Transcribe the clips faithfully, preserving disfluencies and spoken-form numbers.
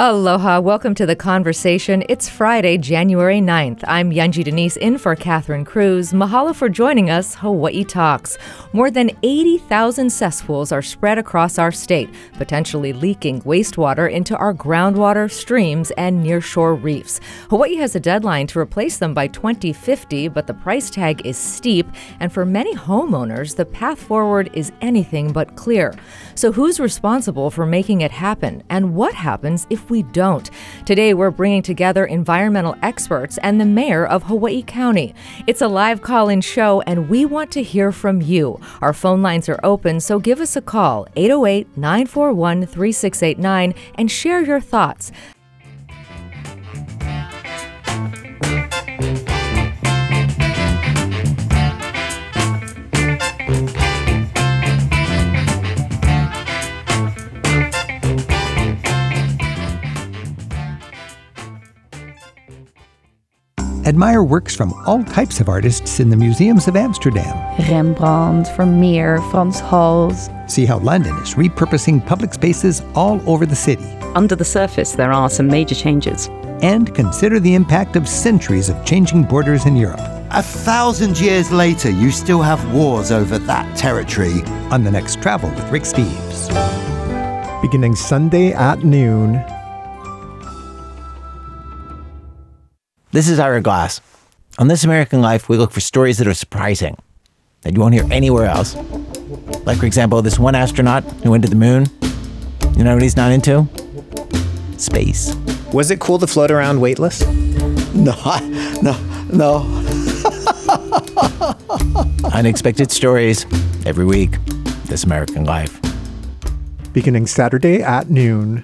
Aloha. Welcome to The Conversation. It's Friday, January ninth. I'm Yunji Denise in for Catherine Cruz. Mahalo for joining us, Hawaii Talks. More than eighty thousand cesspools are spread across our state, potentially leaking wastewater into our groundwater, streams, and nearshore reefs. Hawaii has a deadline to replace them by twenty fifty, but the price tag is steep, and for many homeowners, the path forward is anything but clear. So who's responsible for making it happen, and what happens if we don't? Today, we're bringing together environmental experts and the mayor of Hawaii County. It's a live call-in show, and we want to hear from you. Our phone lines are open, so give us a call, eight oh eight, nine four one, three six eight nine, and share your thoughts. Admire works from all types of artists in the museums of Amsterdam. Rembrandt, Vermeer, Frans Hals. See how London is repurposing public spaces all over the city. Under the surface, there are some major changes. And consider the impact of centuries of changing borders in Europe. A thousand years later, you still have wars over that territory. On the next Travel with Rick Steves. Beginning Sunday at noon. This is Ira Glass. On This American Life, we look for stories that are surprising, that you won't hear anywhere else. Like, for example, this one astronaut who went to the moon. You know what he's not into? Space. Was it cool to float around weightless? No, no, no. Unexpected stories every week. This American Life. Beginning Saturday at noon.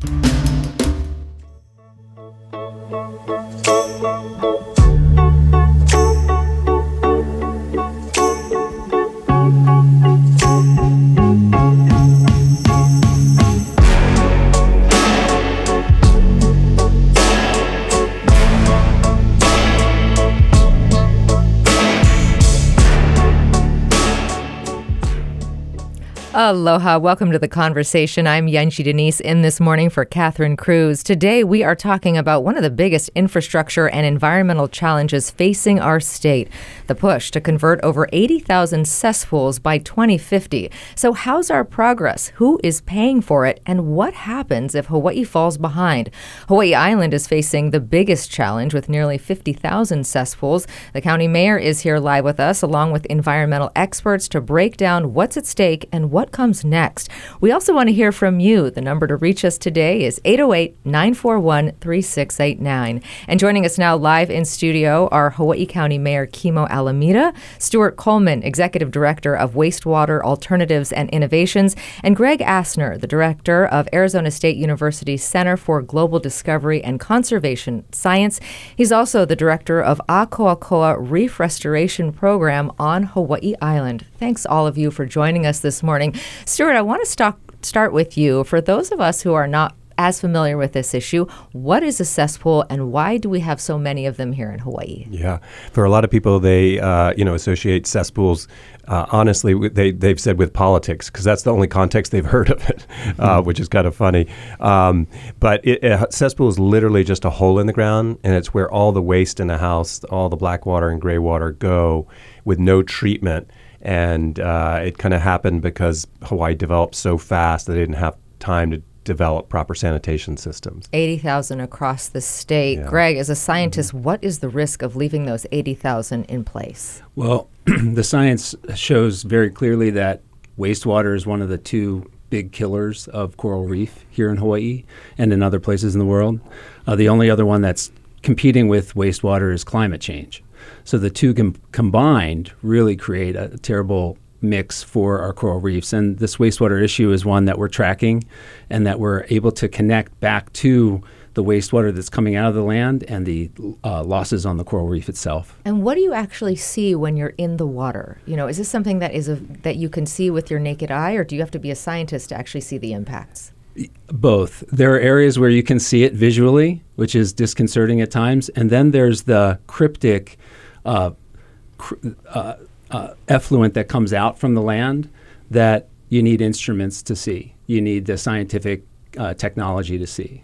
Aloha. Welcome to The Conversation. I'm Yunji Denise in this morning for Catherine Cruz. Today, we are talking about one of the biggest infrastructure and environmental challenges facing our state, the push to convert over eighty thousand cesspools by twenty fifty. So how's our progress? Who is paying for it? And what happens if Hawaii falls behind? Hawaii Island is facing the biggest challenge with nearly fifty thousand cesspools. The county mayor is here live with us, along with environmental experts, to break down what's at stake and what comes next. We also want to hear from you. The number to reach us today is eight oh eight, nine four one, three six eight nine. And joining us now live in studio are Hawaii County Mayor Kimo Alameda, Stuart Coleman, Executive Director of Wastewater Alternatives and Innovations, and Greg Asner, the Director of Arizona State University Center for Global Discovery and Conservation Science. He's also the Director of Akoakoa Reef Restoration Program on Hawaii Island. Thanks all of you for joining us this morning. Stuart, I want to start, start with you. For those of us who are not as familiar with this issue, what is a cesspool and why do we have so many of them here in Hawaii? Yeah, for a lot of people, they uh, you know associate cesspools. Uh, honestly, they they've said with politics because that's the only context they've heard of it, uh, mm-hmm. which is kind of funny. Um, but it, a cesspool is literally just a hole in the ground, and it's where all the waste in a house, all the black water and gray water, go with no treatment. And uh, it kind of happened because Hawaii developed so fast that they didn't have time to develop proper sanitation systems. eighty thousand across the state. Yeah. Greg, as a scientist, mm-hmm. what is the risk of leaving those eighty thousand in place? Well, the science shows very clearly that wastewater is one of the two big killers of coral reef here in Hawaii and in other places in the world. Uh, the only other one that's competing with wastewater is climate change. So the two com- combined really create a terrible mix for our coral reefs. And this wastewater issue is one that we're tracking and that we're able to connect back to the wastewater that's coming out of the land and the uh, losses on the coral reef itself. And what do you actually see when you're in the water? You know, is this something that is a, that you can see with your naked eye, or do you have to be a scientist to actually see the impacts? Both. There are areas where you can see it visually, which is disconcerting at times, and then there's the cryptic uh, cr- uh, uh, effluent that comes out from the land that you need instruments to see. You need the scientific uh, technology to see.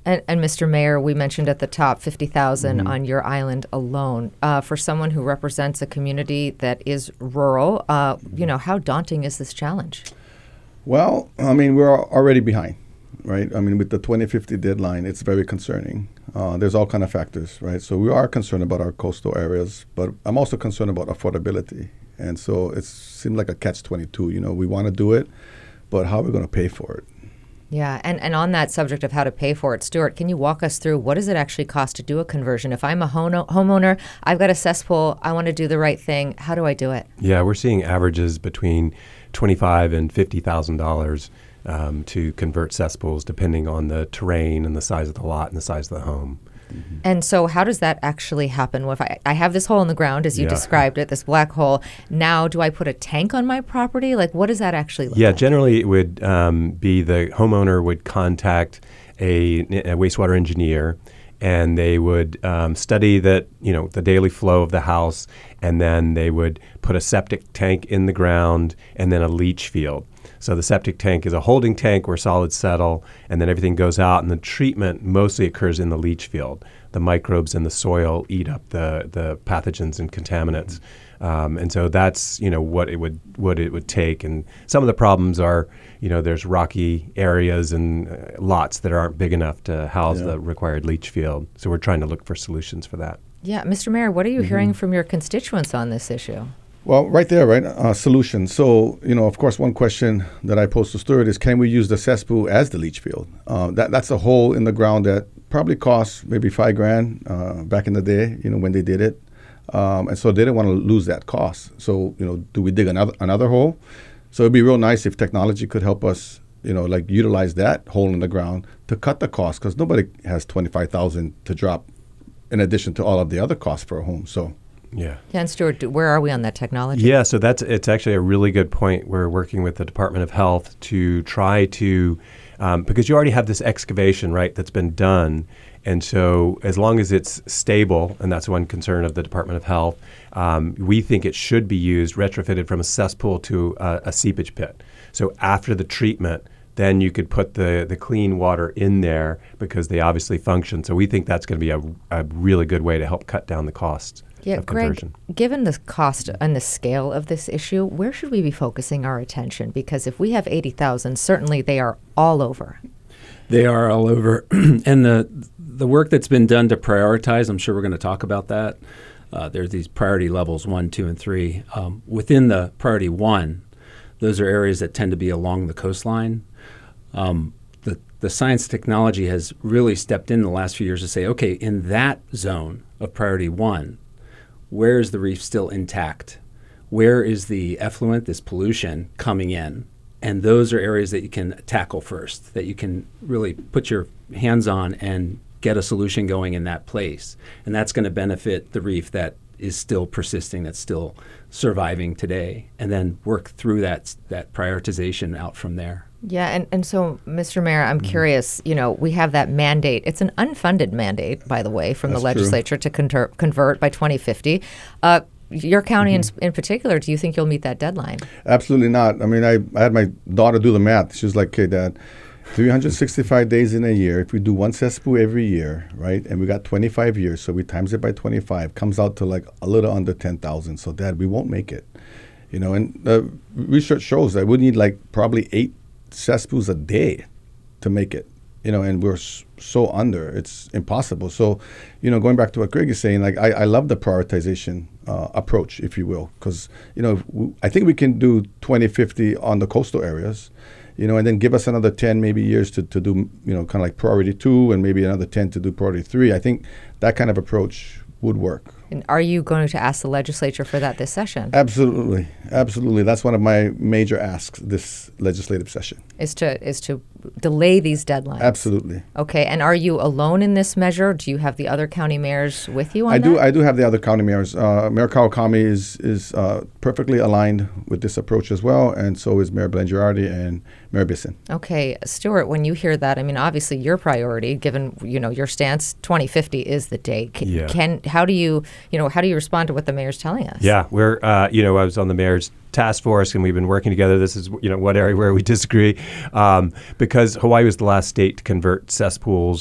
And, and Mister Mayor, we mentioned at the top fifty thousand Mm-hmm. on your island alone. Uh, for someone who represents a community that is rural, uh, you know, how daunting is this challenge? Well, I mean, we're al- already behind, right? I mean, with the twenty fifty deadline, it's very concerning. Uh, there's all kind of factors, right? So we are concerned about our coastal areas, but I'm also concerned about affordability. And so it seemed like a catch twenty-two. You know, we want to do it, but how are we going to pay for it? Yeah, and, and on that subject of how to pay for it, Stuart, can you walk us through what does it actually cost to do a conversion? If I'm a home- homeowner, I've got a cesspool, I want to do the right thing, how do I do it? Yeah, we're seeing averages between twenty-five and fifty thousand dollars um, to convert cesspools, depending on the terrain and the size of the lot and the size of the home. Mm-hmm. And so how does that actually happen? Well, if I, I have this hole in the ground, as you Yeah. described it, this black hole, now do I put a tank on my property? Like, what does that actually look Yeah, like? generally it would um, be the homeowner would contact a, a wastewater engineer, and they would um, study that, you know, the daily flow of the house, and then they would put a septic tank in the ground and then a leach field. So the septic tank is a holding tank where solids settle, and then everything goes out, and the treatment mostly occurs in the leach field. The microbes in the soil eat up the, the pathogens and contaminants. Um, and so that's, you know, what it would what it would take. And some of the problems are, you know, there's rocky areas and uh, lots that aren't big enough to house Yeah. the required leach field. So we're trying to look for solutions for that. Yeah, Mister Mayor, what are you hearing from your constituents on this issue? Well, right there, right? Uh, solutions. So, you know, of course, one question that I posed to Stuart is, can we use the cesspool as the leach field? Uh, that That's a hole in the ground that probably cost maybe five grand uh, back in the day, you know, when they did it. Um, and so they didn't want to lose that cost. So, you know, do we dig another another hole? So it'd be real nice if technology could help us, you know, like utilize that hole in the ground to cut the cost, because nobody has twenty-five thousand to drop in addition to all of the other costs for a home. So. Yeah. Yeah, and Stuart, do- where are we on that technology? Yeah, so that's it's actually a really good point. We're working with the Department of Health to try to, um, because you already have this excavation, right, that's been done. And so as long as it's stable, and that's one concern of the Department of Health, um, we think it should be used, retrofitted from a cesspool to a, a seepage pit. So after the treatment, then you could put the, the clean water in there because they obviously function. So we think that's going to be a, a really good way to help cut down the costs. Yeah, of Greg, conversion. given the cost and the scale of this issue, where should we be focusing our attention? Because if we have eighty thousand, certainly they are all over. They are all over. And the the work that's been done to prioritize, I'm sure we're going to talk about that. Uh, there's these priority levels, one, two, and three. Um, within the priority one, those are areas that tend to be along the coastline. Um, the, the science technology has really stepped in the last few years to say, okay, in that zone of priority one, where is the reef still intact? Where is the effluent, this pollution, coming in? And those are areas that you can tackle first, that you can really put your hands on and get a solution going in that place. And that's going to benefit the reef that is still persisting, that's still surviving today, and then work through that that prioritization out from there. Yeah, and, and so, Mister Mayor, I'm mm-hmm. curious, you know, we have that mandate. It's an unfunded mandate, by the way, from That's the legislature true. to conter- convert by twenty fifty. Uh, your county Mm-hmm. in, in particular, do you think you'll meet that deadline? Absolutely not. I mean, I, I had my daughter do the math. She was like, okay, Dad, three hundred sixty-five days in a year. If we do one cesspool every year, right, and we got twenty-five years, so we times it by twenty-five, comes out to like a little under ten thousand. So, Dad, we won't make it. You know, and the research shows that we need like probably eight cesspools a day to make it. You know, and we're s- so under. It's impossible. So, you know, going back to what Greg is saying, like I, I love the prioritization uh, approach, if you will, because, you know, w- I think we can do twenty, fifty on the coastal areas. You know, and then give us another ten maybe years to, to do, you know, kind of like priority two, and maybe another ten to do priority three. I think that kind of approach would work. And are you going to ask the legislature for that this session? Absolutely. Absolutely. That's one of my major asks this legislative session. Is to is to delay these deadlines? Absolutely. Okay. And are you alone in this measure? Do you have the other county mayors with you on I that? do. I do have the other county mayors. Uh, Mayor Kawakami is is uh, perfectly aligned with this approach as well, and so is Mayor Blangiardi and Mayor Bisson. Okay, Stuart. When you hear that, I mean, obviously your priority, given you know your stance, twenty fifty is the date. Can, Yeah. can how do you you know how do you respond to what the mayor's telling us? Yeah, we're uh, you know I was on the mayor's task force and we've been working together. This is you know one area where we disagree um, because Hawaii was the last state to convert cesspools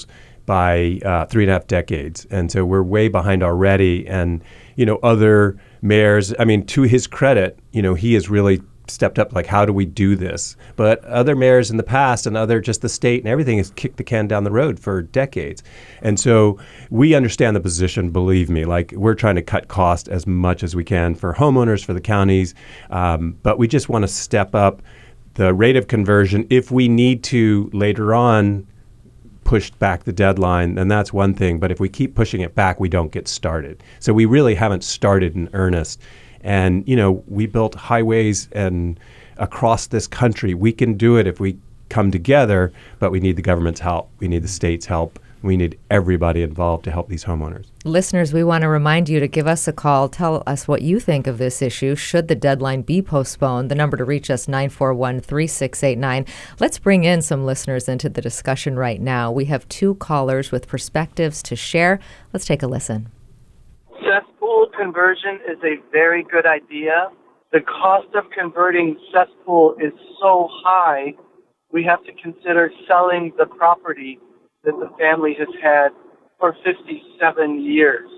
by uh, three and a half decades. And so we're way behind already. And, you know, other mayors, I mean, to his credit, you know, he has really stepped up, like, how do we do this? But other mayors in the past and other, just the state and everything has kicked the can down the road for decades. And so we understand the position, believe me, like we're trying to cut costs as much as we can for homeowners, for the counties. Um, but we just want to step up the rate of conversion. If we need to later on pushed back the deadline, then that's one thing. But if we keep pushing it back, we don't get started. So we really haven't started in earnest. And, you know, we built highways and across this country. We can do it if we come together, but we need the government's help. We need the state's help. We need everybody involved to help these homeowners. Listeners, we want to remind you to give us a call. Tell us what you think of this issue. Should the deadline be postponed? The number to reach us, nine four one, three six eight nine. Let's bring in some listeners into the discussion right now. We have two callers with perspectives to share. Let's take a listen. Cesspool conversion is a very good idea. The cost of converting cesspool is so high, we have to consider selling the property that the family has had for fifty-seven years.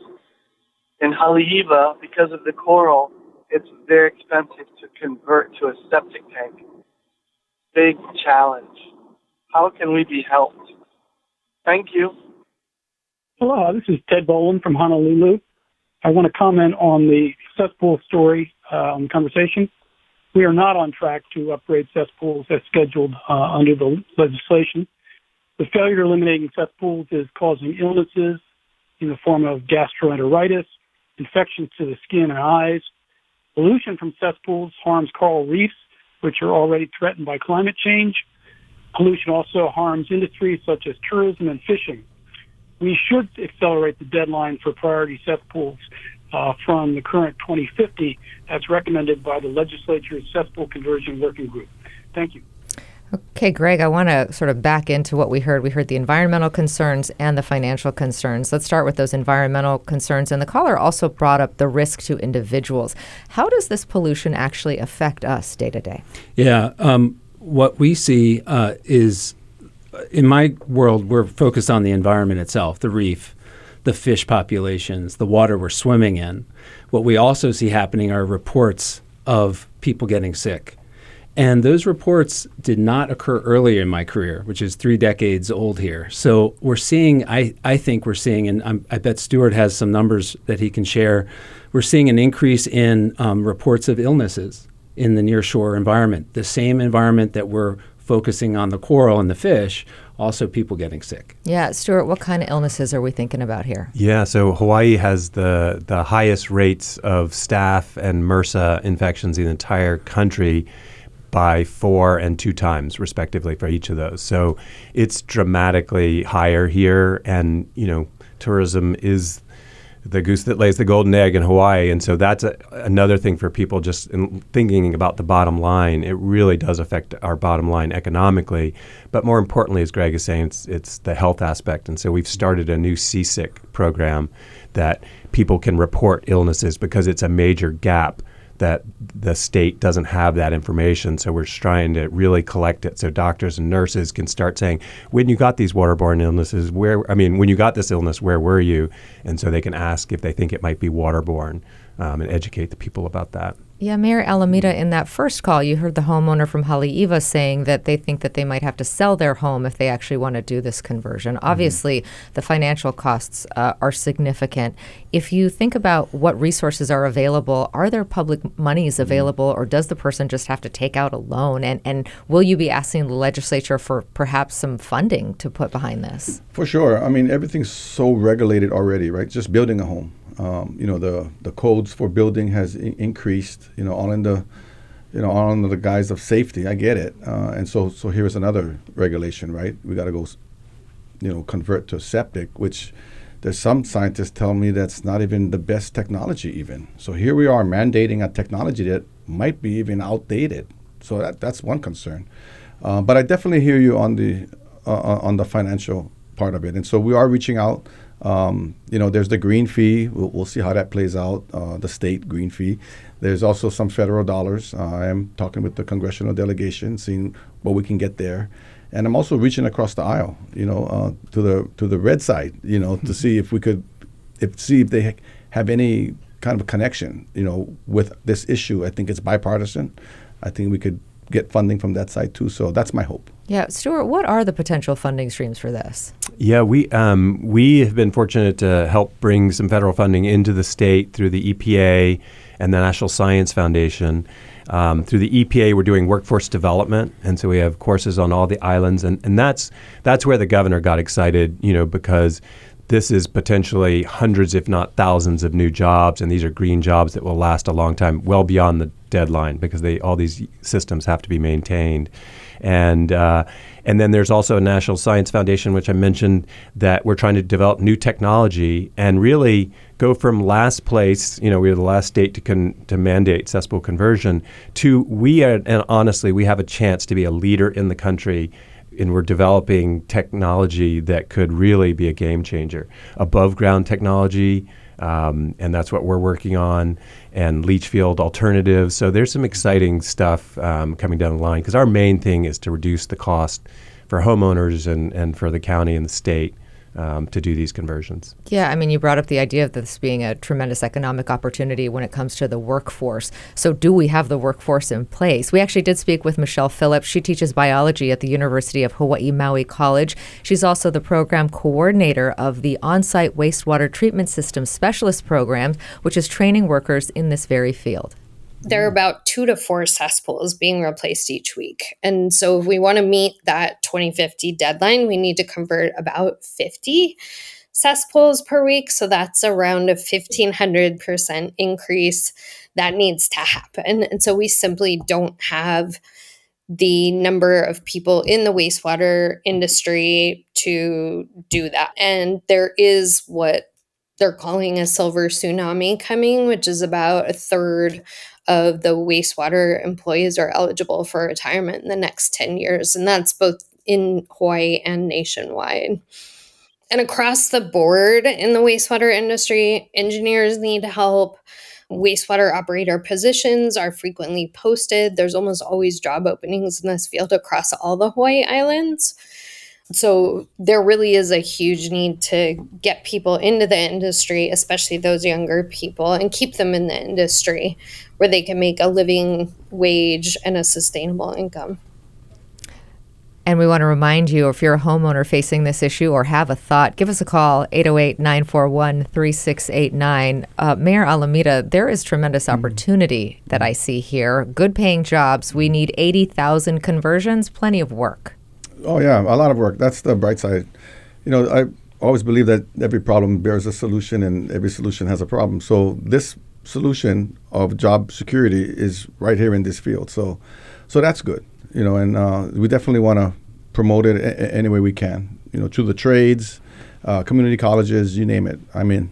In Haleiwa, because of the coral, it's very expensive to convert to a septic tank. Big challenge. How can we be helped? Thank you. Hello, this is Ted Boland from Honolulu. I want to comment on the cesspool story uh, on the conversation. We are not on track to upgrade cesspools as scheduled uh, under the legislation. The failure eliminating cesspools is causing illnesses in the form of gastroenteritis, infections to the skin and eyes. Pollution from cesspools harms coral reefs, which are already threatened by climate change. Pollution also harms industries such as tourism and fishing. We should accelerate the deadline for priority cesspools uh, from the current twenty fifty as recommended by the legislature's cesspool conversion working group. Thank you. Okay, Greg, I want to sort of back into what we heard. We heard the environmental concerns and the financial concerns. Let's start with those environmental concerns. And the caller also brought up the risk to individuals. How does this pollution actually affect us day to day? Yeah, um, what we see uh, is, in my world, we're focused on the environment itself, the reef, the fish populations, the water we're swimming in. What we also see happening are reports of people getting sick. And those reports did not occur earlier in my career, which is three decades old here. So we're seeing, I, I think we're seeing, and I'm, I bet Stuart has some numbers that he can share, we're seeing an increase in um, reports of illnesses in the nearshore environment. The same environment that we're focusing on the coral and the fish, also people getting sick. Yeah, Stuart, what kind of illnesses are we thinking about here? Yeah, so Hawaii has the, the highest rates of staph and MRSA infections in the entire country by four and two times, respectively, for each of those. So it's dramatically higher here. And, you know, tourism is the goose that lays the golden egg in Hawaii. And so that's a, another thing for people just in thinking about the bottom line. It really does affect our bottom line economically. But more importantly, as Greg is saying, it's, it's the health aspect. And so we've started a new seasick program that people can report illnesses because it's a major gap that the state doesn't have that information. So we're trying to really collect it so doctors and nurses can start saying, when you got these waterborne illnesses, where, I mean, when you got this illness, where were you? And so they can ask if they think it might be waterborne um, and educate the people about that. Yeah, Mayor Alameda, in that first call, you heard the homeowner from Haleiwa saying that they think that they might have to sell their home if they actually want to do this conversion. Mm-hmm. Obviously, the financial costs uh, are significant. If you think about what resources are available, are there public monies available, or does the person just have to take out a loan? And, and will you be asking the legislature for perhaps some funding to put behind this? For sure. I mean, everything's so regulated already, right? Just building a home. Um, you know, the, the codes for building has I- increased, you know, all in the, you know, all under the guise of safety. I get it. Uh, and so, so here's another regulation, right? We got to go, you know, convert to septic, which there's some scientists tell me that's not even the best technology even. So here we are mandating a technology that might be even outdated. So that, that's one concern. Uh, but I definitely hear you on the, uh, on the financial part of it. And so we are reaching out. Um, you know, there's the green fee. We'll, we'll see how that plays out, uh, the state green fee. There's also some federal dollars. Uh, I am talking with the congressional delegation, seeing what we can get there. And I'm also reaching across the aisle, you know, uh, to the to the red side, you know, to see if we could, if see if they ha- have any kind of a connection, you know, with this issue. I think it's bipartisan. I think we could get funding from that side too. So that's my hope. Yeah, Stuart, what are the potential funding streams for this? Yeah, we um, we have been fortunate to help bring some federal funding into the state through the E P A and the National Science Foundation. Um, through the E P A, we're doing workforce development, and so we have courses on all the islands, and, and that's that's where the governor got excited, you know, because this is potentially hundreds, if not thousands, of new jobs, and these are green jobs that will last a long time, well beyond the deadline, because they all these systems have to be maintained. And uh, and then there's also a National Science Foundation, which I mentioned, that we're trying to develop new technology and really go from last place, you know, we were the last state to con- to mandate cesspool conversion, to we are, and honestly, we have a chance to be a leader in the country, and we're developing technology that could really be a game changer. Above ground technology, um, and that's what we're working on, and leach field alternatives. So there's some exciting stuff um, coming down the line, because our main thing is to reduce the cost for homeowners and, and for the county and the state um, to do these conversions. Yeah, I mean, you brought up the idea of this being a tremendous economic opportunity when it comes to the workforce. So do we have the workforce in place? We actually did speak with Michelle Phillips. She teaches biology at the University of Hawaii Maui College. She's also the program coordinator of the On-Site Wastewater Treatment System Specialist Program, which is training workers in this very field. There are about two to four cesspools being replaced each week. And so if we want to meet that twenty fifty deadline, we need to convert about fifty cesspools per week. So that's around a fifteen hundred percent increase that needs to happen. And so we simply don't have the number of people in the wastewater industry to do that. And there is what they're calling a silver tsunami coming, which is about a third of the wastewater employees are eligible for retirement in the next ten years. And that's both in Hawaii and nationwide. And across the board in the wastewater industry, engineers need help. Wastewater operator positions are frequently posted. There's almost always job openings in this field across all the Hawaii Islands. So there really is a huge need to get people into the industry, especially those younger people, and keep them in the industry where they can make a living wage and a sustainable income. And we want to remind you, if you're a homeowner facing this issue or have a thought, give us a call, eight oh eight, nine four one, three six eight nine. Uh, Mayor Alameda, there is tremendous opportunity that I see here. Good paying jobs. We need eighty thousand conversions, plenty of work. Oh, yeah, a lot of work. That's the bright side. You know, I always believe that every problem bears a solution and every solution has a problem. So this solution of job security is right here in this field. So so that's good, you know, and uh, we definitely want to promote it a- a- any way we can, you know, through the trades, uh, community colleges, you name it. I mean,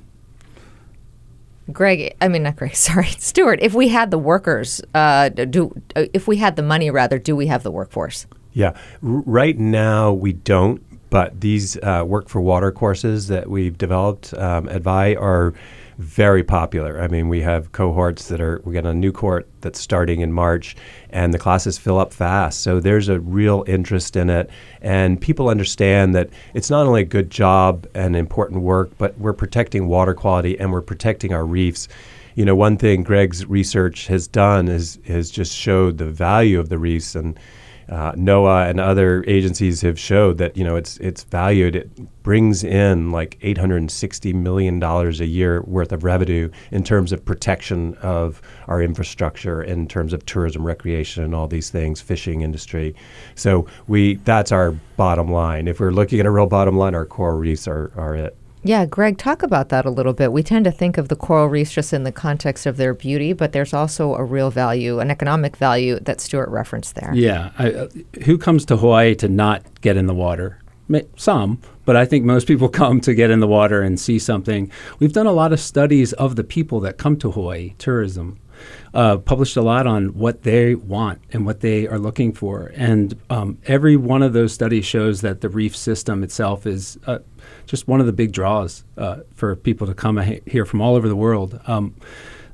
Greg, I mean, not Greg, sorry, Stuart, if we had the workers, uh, do if we had the money, rather, do we have the workforce? Yeah, R- right now we don't, but these uh, work for water courses that we've developed um, at V I are very popular. I mean, we have cohorts that are, we got a new cohort that's starting in March, and the classes fill up fast. So there's a real interest in it, and people understand that it's not only a good job and important work, but we're protecting water quality and we're protecting our reefs. You know, one thing Greg's research has done is has just showed the value of the reefs, and Uh, NOAA and other agencies have showed that, you know, it's it's valued. It brings in like eight hundred sixty million dollars a year worth of revenue in terms of protection of our infrastructure, in terms of tourism, recreation, and all these things, fishing industry. So we that's our bottom line. If we're looking at a real bottom line, our coral reefs are, are it. Yeah, Greg, talk about that a little bit. We tend to think of the coral reefs just in the context of their beauty, but there's also a real value, an economic value that Stuart referenced there. Yeah. I, uh, who comes to Hawaii to not get in the water? Some, but I think most people come to get in the water and see something. We've done a lot of studies of the people that come to Hawaii, tourism, uh, published a lot on what they want and what they are looking for. And um, every one of those studies shows that the reef system itself is uh, just one of the big draws uh, for people to come here from all over the world. Um,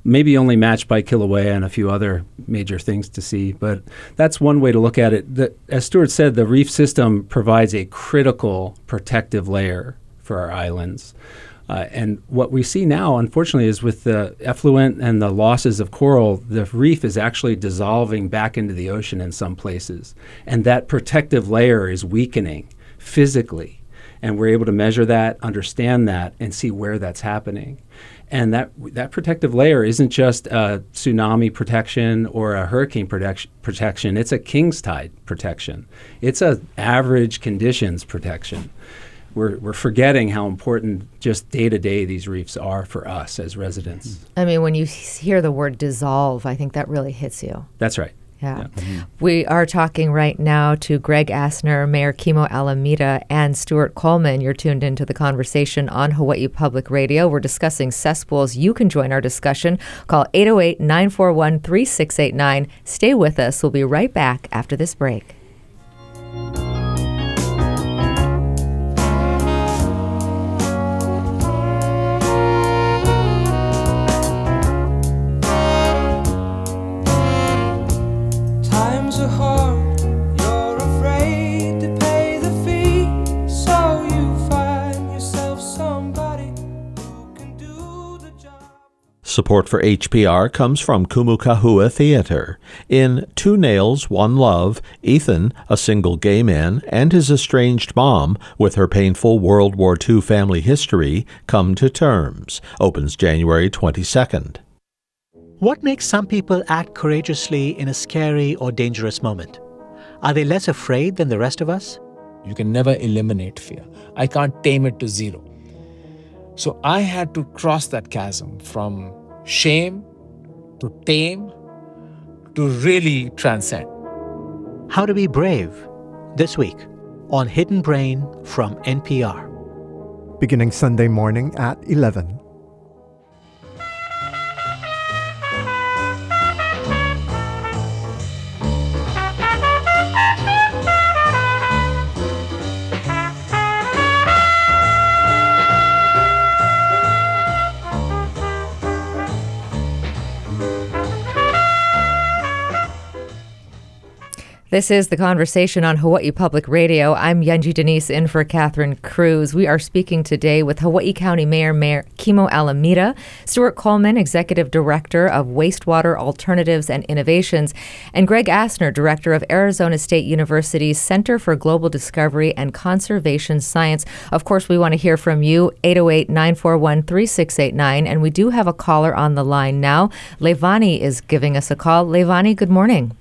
maybe only matched by Kilauea and a few other major things to see. But that's one way to look at it. The, as Stuart said, the reef system provides a critical protective layer for our islands. Uh, and what we see now, unfortunately, is with the effluent and the losses of coral, the reef is actually dissolving back into the ocean in some places. And that protective layer is weakening physically. And we're able to measure that, understand that, and see where that's happening. And that that protective layer isn't just a tsunami protection or a hurricane protection, protection. It's a king's tide protection. It's a average conditions protection. We're, we're forgetting how important just day-to-day these reefs are for us as residents. I mean, when you hear the word dissolve, I think that really hits you. That's right. Yeah. Yeah. Mm-hmm. We are talking right now to Greg Asner, Mayor Kimo Alameda, and Stuart Coleman. You're tuned into the conversation on Hawaii Public Radio. We're discussing cesspools. You can join our discussion. Call eight oh eight, nine four one, three six eight nine. Stay with us. We'll be right back after this break. Support for H P R comes from Kumukahua Theater. In Two Nails, One Love, Ethan, a single gay man, and his estranged mom, with her painful World War Two family history, come to terms. Opens January twenty-second. What makes some people act courageously in a scary or dangerous moment? Are they less afraid than the rest of us? You can never eliminate fear. I can't tame it to zero. So I had to cross that chasm from shame to tame to really transcend. How to be brave, this week on Hidden Brain from N P R. Beginning Sunday morning at eleven. This is The Conversation on Hawaii Public Radio. I'm Yunji Denise in for Catherine Cruz. We are speaking today with Hawaii County Mayor, Mayor Kimo Alameda, Stuart Coleman, Executive Director of Wastewater Alternatives and Innovations, and Greg Asner, Director of Arizona State University's Center for Global Discovery and Conservation Science. Of course, we want to hear from you, eight oh eight, nine four one, three six eight nine, and we do have a caller on the line now. Levani is giving us a call. Levani, good morning.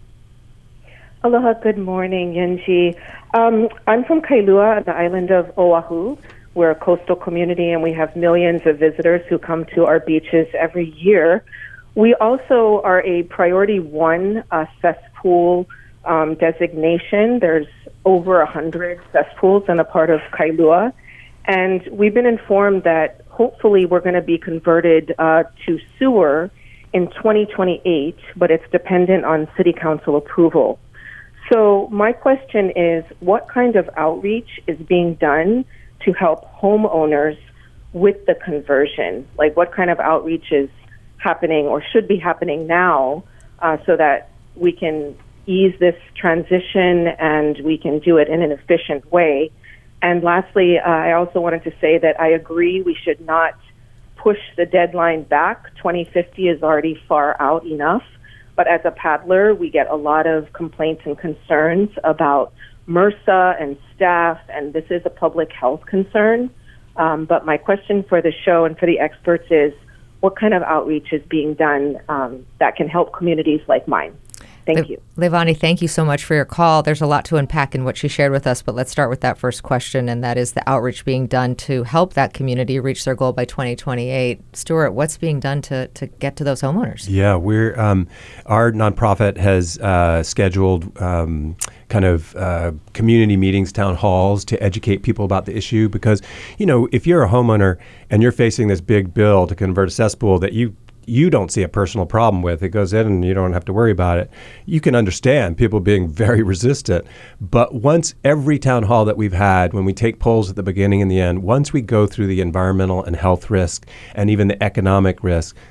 Aloha, good morning, Yunji. Um, I'm from Kailua, the island of Oahu. We're a coastal community, and we have millions of visitors who come to our beaches every year. We also are a Priority One uh, cesspool um, designation. There's over a hundred cesspools in a part of Kailua, and we've been informed that hopefully we're going to be converted uh, to sewer in twenty twenty-eight, but it's dependent on City Council approval. So my question is, what kind of outreach is being done to help homeowners with the conversion? Like, what kind of outreach is happening or should be happening now uh, so that we can ease this transition and we can do it in an efficient way? And lastly, uh, I also wanted to say that I agree we should not push the deadline back. twenty fifty is already far out enough. But as a paddler, we get a lot of complaints and concerns about MRSA and staff, and this is a public health concern. Um, but my question for the show and for the experts is, what kind of outreach is being done um, that can help communities like mine? Thank you. Levani, thank you so much for your call. There's a lot to unpack in what she shared with us, but let's start with that first question, and that is the outreach being done to help that community reach their goal by twenty twenty-eight. Stuart, what's being done to, to get to those homeowners? Yeah, we're um, our nonprofit has uh, scheduled um, kind of uh, community meetings, town halls to educate people about the issue because, you know, if you're a homeowner and you're facing this big bill to convert a cesspool that you you don't see a personal problem with, it goes in and you don't have to worry about it. You can understand people being very resistant. But once every town hall that we've had, when we take polls at the beginning and the end, once we go through the environmental and health risk and even the economic risk,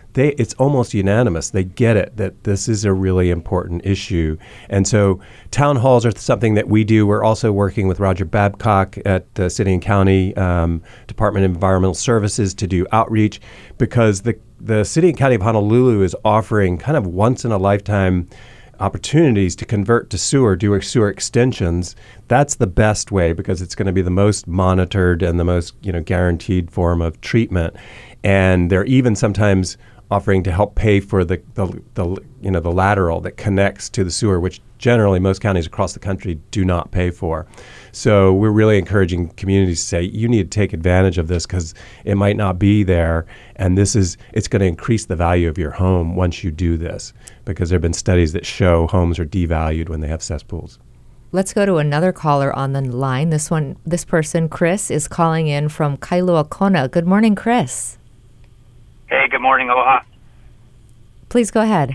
they it's almost unanimous. They get it that this is a really important issue. And so town halls are something that we do. We're also working with Roger Babcock at the City and County um, Department of Environmental Services to do outreach, because the, the City and County of Honolulu is offering kind of once-in-a-lifetime opportunities to convert to sewer, do sewer extensions. That's the best way, because it's going to be the most monitored and the most, you know, guaranteed form of treatment. And they're even sometimes offering to help pay for the, the, the you know, the lateral that connects to the sewer, which generally most counties across the country do not pay for. So we're really encouraging communities to say, you need to take advantage of this, because it might not be there, and this is it's going to increase the value of your home once you do this, because there have been studies that show homes are devalued when they have cesspools. Let's go to another caller on the line. This one, this person, Chris, is calling in from Kailua Kona. Good morning, Chris. Hey, good morning, aloha. Please go ahead.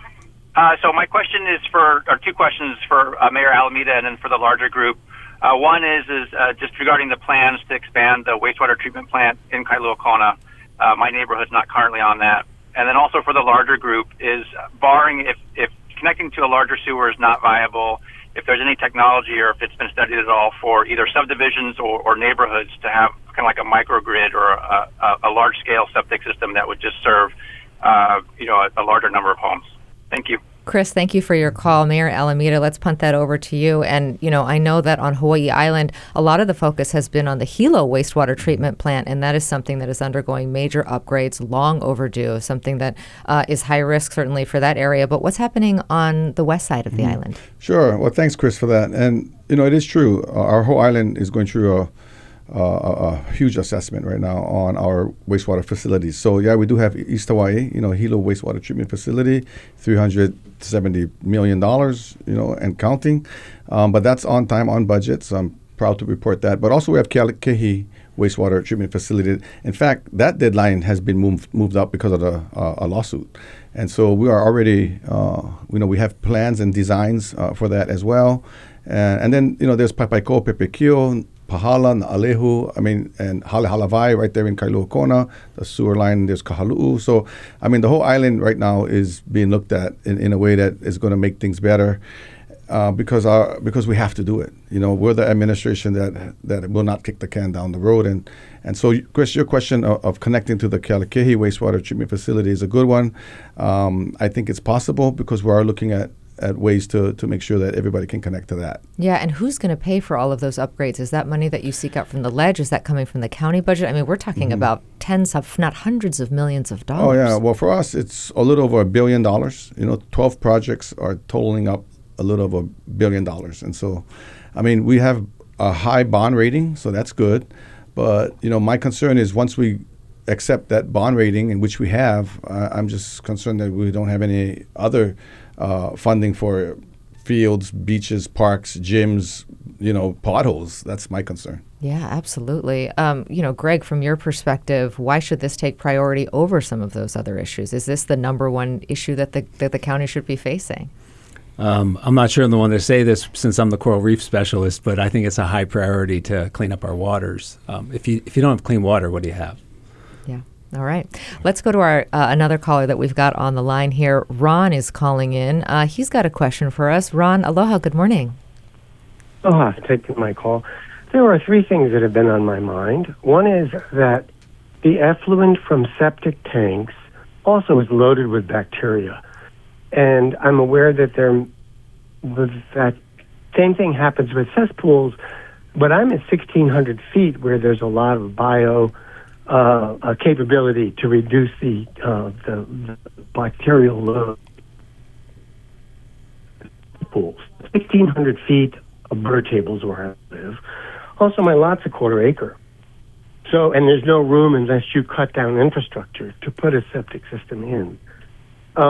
Uh, so my question is for, or two questions for uh, Mayor Alameda and then for the larger group. Uh, one is is uh, just regarding the plans to expand the wastewater treatment plant in Kailua Kona. Uh, my neighborhood's not currently on that. And then also for the larger group is barring if, if connecting to a larger sewer is not viable, if there's any technology or if it's been studied at all for either subdivisions or, or neighborhoods to have kind of like a microgrid or a, a, a large-scale septic system that would just serve, uh, you know, a, a larger number of homes. Thank you. Chris, thank you for your call. Mayor Alameda, let's punt that over to you. And, you know, I know that on Hawaii Island, a lot of the focus has been on the Hilo wastewater treatment plant, and that is something that is undergoing major upgrades, long overdue, something that uh, is high risk, certainly, for that area. But what's happening on the west side of the mm-hmm. island? Sure. Well, thanks, Chris, for that. And, you know, it is true. Uh, our whole island is going through a Uh, a huge assessment right now on our wastewater facilities. So yeah, we do have East Hawaii, you know, Hilo wastewater treatment facility, three hundred seventy million dollars, you know, and counting. Um, but that's on time, on budget. So I'm proud to report that. But also we have Kealikehi wastewater treatment facility. In fact, that deadline has been moved moved up because of the, uh, a lawsuit. And so we are already, uh, you know, we have plans and designs uh, for that as well. And, and then, you know, there's Papaiko, Pepekio, Pahala, Alehu, I mean, and Halehalavai right there in Kailua Kona, the sewer line, there's Kahalu'u. So, I mean, the whole island right now is being looked at in, in a way that is going to make things better uh, because our, because we have to do it. You know, we're the administration that that will not kick the can down the road. And, and so, Chris, your question of, of connecting to the Kealikehi wastewater treatment facility is a good one. Um, I think it's possible because we are looking at at ways to, to make sure that everybody can connect to that. Yeah, and who's going to pay for all of those upgrades? Is that money that you seek out from the ledge? Is that coming from the county budget? I mean, we're talking mm-hmm. about tens, if not hundreds of millions of dollars. Oh, yeah. Well, for us, it's a little over a billion dollars. You know, twelve projects are totaling up a little over a billion dollars. And so, I mean, we have a high bond rating, so that's good. But, you know, my concern is once we accept that bond rating, in which we have, uh, I'm just concerned that we don't have any other Uh, funding for fields, beaches, parks, gyms, you know, potholes. That's my concern. Yeah, absolutely. Um, you know, Greg, from your perspective, why should this take priority over some of those other issues? Is this the number one issue that the that the county should be facing? Um, I'm not sure I'm the one to say this since I'm the coral reef specialist, but I think it's a high priority to clean up our waters. Um, if you if you don't have clean water, what do you have? Yeah. All right. Let's go to our uh, another caller that we've got on the line here. Ron is calling in. Uh, he's got a question for us. Ron, aloha. Good morning. Aloha. Taking my call. There are three things that have been on my mind. One is that the effluent from septic tanks also is loaded with bacteria. And I'm aware that there, that same thing happens with cesspools, but I'm at sixteen hundred feet where there's a lot of bio uh, uh, capability to reduce the, uh, the, the bacterial load. Pools. sixteen hundred feet of bird tables where I live. Also, my lot's a quarter acre. So, and there's no room unless you cut down infrastructure to put a septic system in. Um,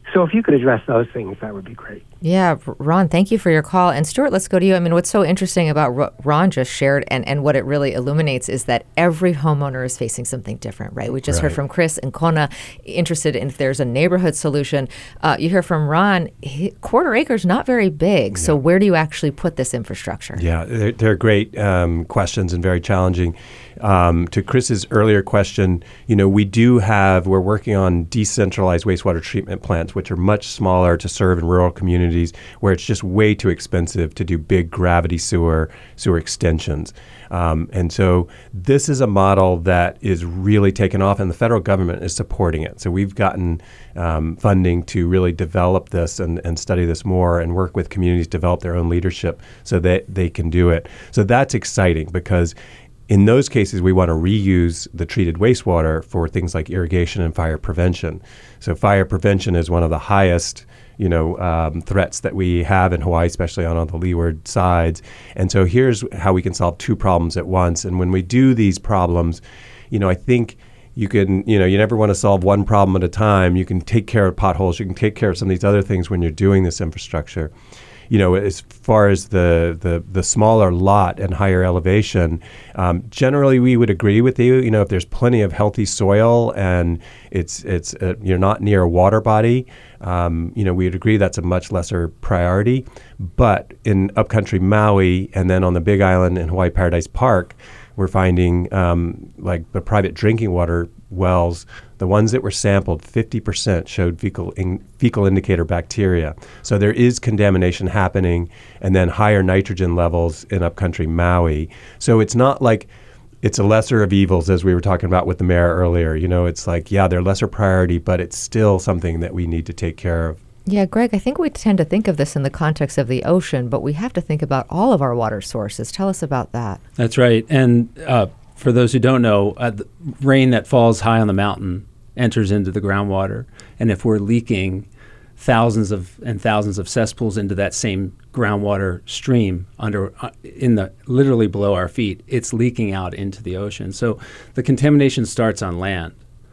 So if you could address those things, that would be great. Yeah, Ron, thank you for your call. And Stuart, let's go to you. I mean, what's so interesting about what Ron just shared and, and what it really illuminates is that every homeowner is facing something different, right? We just right. heard from Chris and Kona, interested in if there's a neighborhood solution. Uh, you hear from Ron, he, quarter acre's not very big. Yeah. So where do you actually put this infrastructure? Yeah, they're, they're great um, questions and very challenging. Um, to Chris's earlier question, you know, we do have, we're working on decentralized wastewater treatment plants, which are much smaller to serve in rural communities where it's just way too expensive to do big gravity sewer, sewer extensions. Um, and so this is a model that is really taken off, and the federal government is supporting it. So we've gotten um, funding to really develop this and, and study this more and work with communities, develop their own leadership so that they can do it. So that's exciting because in those cases, we want to reuse the treated wastewater for things like irrigation and fire prevention. So fire prevention is one of the highest, you know, um, threats that we have in Hawaii, especially on all the leeward sides. And so here's how we can solve two problems at once. And when we do these problems, you know, I think you can, you know, you never want to solve one problem at a time. You can take care of potholes. You can take care of some of these other things when you're doing this infrastructure. You know, as far as the, the, the smaller lot and higher elevation, um, generally we would agree with you. You know, if there's plenty of healthy soil and it's it's uh, you're not near a water body, um, you know, we would agree that's a much lesser priority. But in upcountry Maui and then on the Big Island in Hawaii Paradise Park, we're finding um, like the private drinking water wells, the ones that were sampled, fifty percent showed fecal in, fecal indicator bacteria. So there is contamination happening, and then higher nitrogen levels in upcountry Maui. So it's not like it's a lesser of evils, as we were talking about with the mayor earlier. You know, it's like, yeah, they're lesser priority, but it's still something that we need to take care of. Yeah, Greg, I think we tend to think of this in the context of the ocean, but we have to think about all of our water sources. Tell us about that. That's right. And uh, for those who don't know, uh, the rain that falls high on the mountain enters into the groundwater. And if we're leaking thousands of and thousands of cesspools into that same groundwater stream under uh, in the literally below our feet, it's leaking out into the ocean. So the contamination starts on land.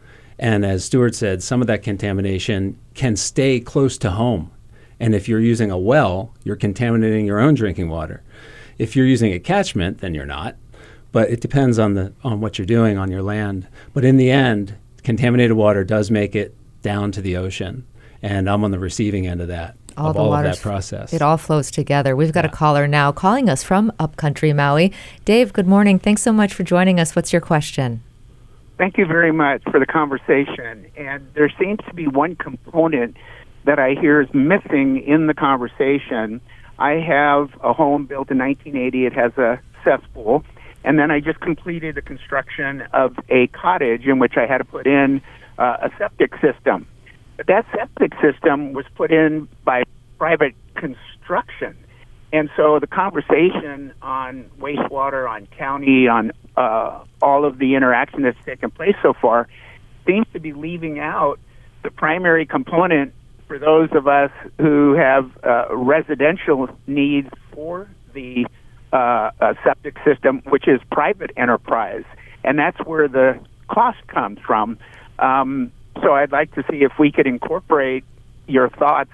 And as Stuart said, some of that contamination can stay close to home. And if you're using a well, you're contaminating your own drinking water. If you're using a catchment, then you're not. But it depends on the on what you're doing on your land. But in the end, contaminated water does make it down to the ocean. And I'm on the receiving end of that, all of the all of waters, that process. It all flows together. We've got yeah. a caller now calling us from upcountry Maui. Dave, good morning. Thanks so much for joining us. What's your question? Thank you very much for the conversation. And there seems to be one component that I hear is missing in the conversation. I have a home built in nineteen eighty. It has a cesspool. And then I just completed the construction of a cottage in which I had to put in uh, a septic system. But that septic system was put in by private construction. And so the conversation on wastewater, on county, on uh, all of the interaction that's taken place so far seems to be leaving out the primary component for those of us who have uh, residential needs for the uh, uh, septic system, which is private enterprise. And that's where the cost comes from. Um, so I'd like to see if we could incorporate your thoughts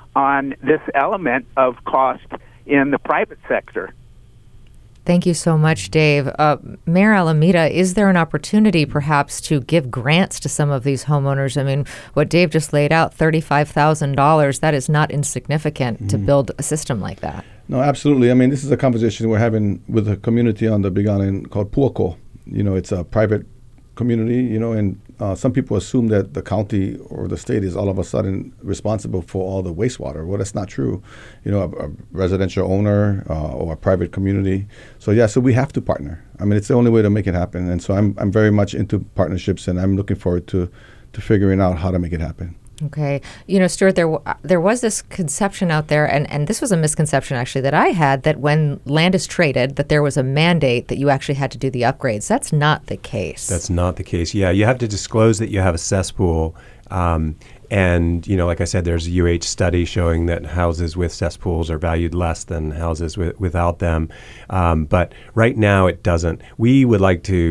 on this element of cost in the private sector. Thank you so much, Dave. Uh, Mayor Alameda, is there an opportunity perhaps to give grants to some of these homeowners? I mean, what Dave just laid out, thirty-five thousand dollars, that is not insignificant mm-hmm. to build a system like that. No, absolutely. I mean, this is a conversation we're having with a community on the Big Island called Puako. You know, it's a private community, you know, and uh, some people assume that the county or the state is all of a sudden responsible for all the wastewater. Well, that's not true. You know, a, a residential owner uh, or a private community. So, yeah, so we have to partner. I mean, it's the only way to make it happen. And so I'm I'm very much into partnerships, and I'm looking forward to, to figuring out how to make it happen. Okay. You know, Stuart, there w- there was this conception out there, and, and this was a misconception, actually, that I had, that when land is traded, that there was a mandate that you actually had to do the upgrades. That's not the case. That's not the case. Yeah, you have to disclose that you have a cesspool. Um, and, you know, like I said, there's a U H study showing that houses with cesspools are valued less than houses with, without them. Um, but right now it doesn't. We would like to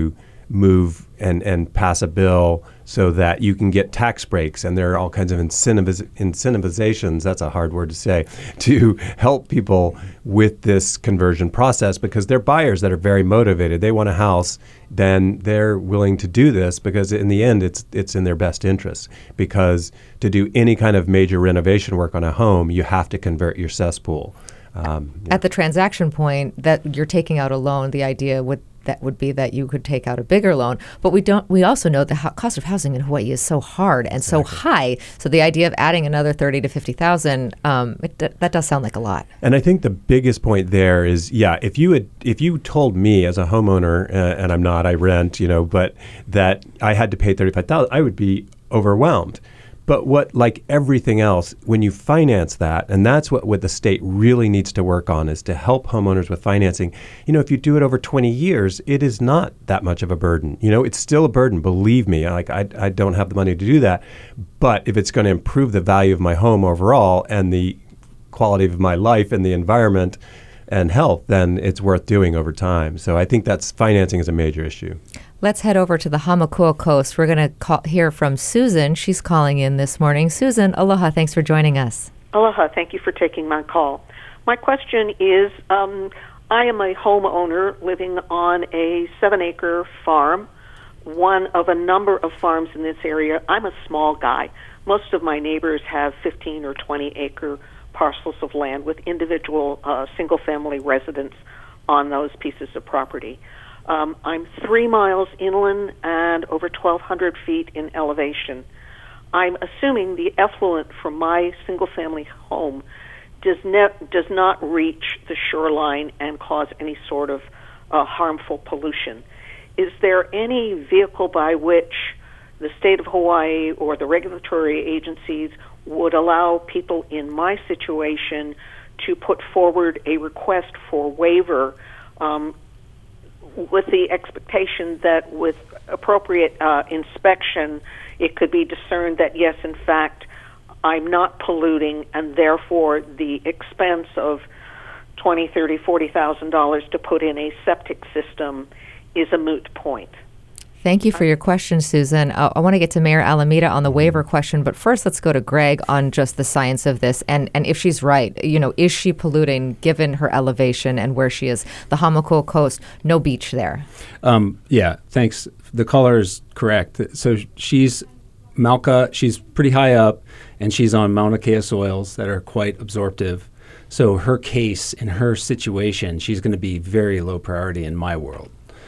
move and, and pass a bill so that you can get tax breaks, and there are all kinds of incentiviz- incentivizations, that's a hard word to say, to help people with this conversion process, because they're buyers that are very motivated. They want a house, then they're willing to do this because in the end it's it's in their best interest. Because to do any kind of major renovation work on a home, you have to convert your cesspool. Um, At the transaction point that you're taking out a loan, the idea would that would be that you could take out a bigger loan. But we don't. We also know the ho- cost of housing in Hawaii is so hard and so high. So the idea of adding another thirty to fifty thousand, um, it, that does sound like a lot. And I think the biggest point there is, yeah, if you had, if you told me as a homeowner, uh, and I'm not, I rent, you know, but that I had to pay thirty-five thousand dollars, I would be overwhelmed. But what, like everything else, when you finance that, and that's what, what the state really needs to work on, is to help homeowners with financing. You know, if you do it over twenty years, it is not that much of a burden. You know, it's still a burden, believe me. Like, I, I don't have the money to do that. But if it's going to improve the value of my home overall and the quality of my life and the environment and health, then it's worth doing over time. So I think that's financing is a major issue. Let's head over to the Hamakua Coast. We're going to hear from Susan. She's calling in this morning. Susan, aloha. Thanks for joining us. Aloha. Thank you for taking my call. My question is, um, I am a homeowner living on a seven-acre farm, one of a number of farms in this area. I'm a small guy. Most of my neighbors have fifteen or twenty-acre parcels of land with individual uh, single-family residents on those pieces of property. Um, I'm three miles inland and over twelve hundred feet in elevation. I'm assuming the effluent from my single-family home does, ne- does not reach the shoreline and cause any sort of uh, harmful pollution. Is there any vehicle by which the state of Hawaii or the regulatory agencies would allow people in my situation to put forward a request for waiver um, with the expectation that with appropriate uh, inspection, it could be discerned that, yes, in fact, I'm not polluting, and therefore the expense of twenty, thirty, forty thousand dollars to put in a septic system is a moot point. Thank you for your question, Susan. Uh, I want to get to Mayor Alameda on the waiver question, but first let's go to Greg on just the science of this. And, and if she's right, you know, is she polluting given her elevation and where she is? The Hamakua Coast, no beach there. Um, yeah, thanks. The caller is correct. So she's Malka, she's pretty high up, and she's on Mauna Kea soils that are quite absorptive. So her case, in her situation, she's going to be very low priority in my world.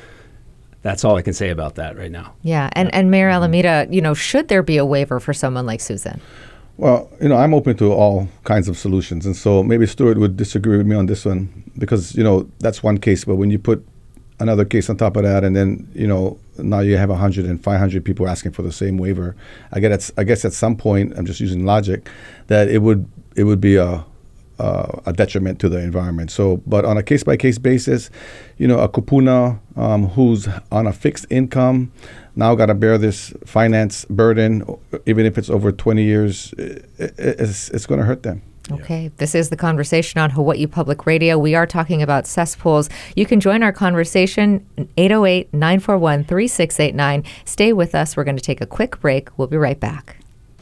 That's all I can say about that right now. Yeah, and, yeah. and Mayor Alameda, you know, should there be a waiver for someone like Susan? Well, you know, I'm open to all kinds of solutions. And so maybe Stuart would disagree with me on this one because, you know, that's one case. But when you put another case on top of that and then, you know, now you have one hundred and five hundred people asking for the same waiver, I guess, I guess at some point, I'm just using logic, that it would it would be a Uh, a detriment to the environment. So, but on a case-by-case basis, you know, a kupuna um, who's on a fixed income now got to bear this finance burden, even if it's over twenty years, it, it's, it's going to hurt them. Okay, this is The Conversation on Hawaii Public Radio. We are talking about cesspools. You can join our conversation, eight oh eight, nine four one, three six eight nine. Stay with us. We're going to take a quick break. We'll be right back.